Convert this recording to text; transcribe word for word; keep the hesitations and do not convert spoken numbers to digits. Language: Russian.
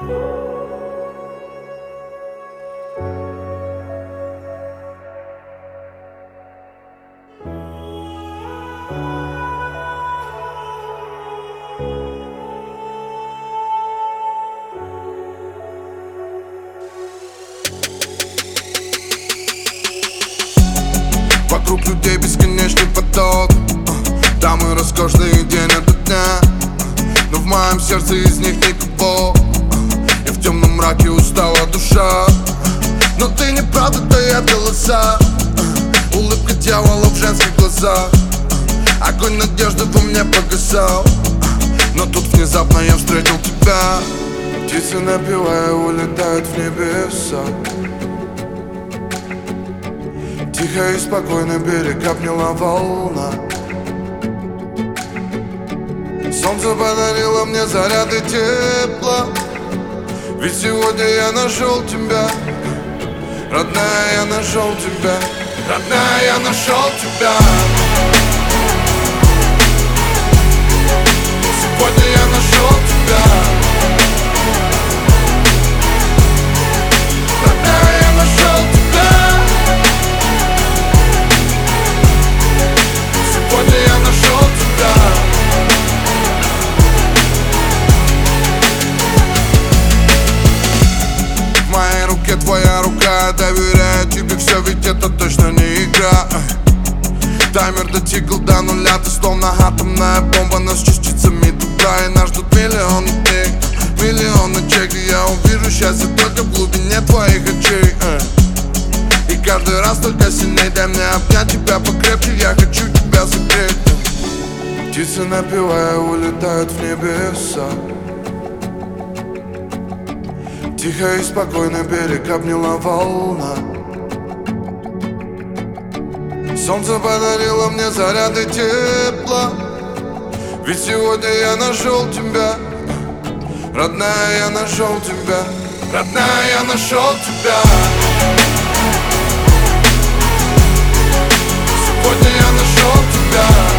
Вокруг людей бесконечный поток, дамы роскошные день ото дня, но в моем сердце из них никого. Я в темном мраке устала душа, но ты не правда, таят голоса. Улыбка дьявола в женских глазах, огонь надежды во мне погасал. Но тут внезапно я встретил тебя. Птицы, напевая, улетают в небеса. Тихо и спокойно берег обняла волна. Солнце подарило мне заряды тепла. Ведь сегодня я нашел тебя. Родная, я нашел тебя. Родная, я нашел тебя. Сегодня я нашел тебя. Родная, я нашел тебя. Сегодня я нашел тебя. В моей руке твоя рука, доверяю тебе все, ведь это точно не игра. Таймер дотикал до нуля, ты словно атомная бомба, но с частицами туда. И нас ждут миллионы дней, миллионы ночей, где я увижу счастье только в глубине твоих очей. И каждый раз только сильней, дай мне обнять тебя покрепче, я хочу тебя согреть. Птицы, напевая, улетают в небеса. Тихо и спокойно берег обняла волна. Солнце подарило мне заряды тепла. Ведь сегодня я нашел тебя. Родная, я нашел тебя. Родная, я нашел тебя. Сегодня я нашел тебя.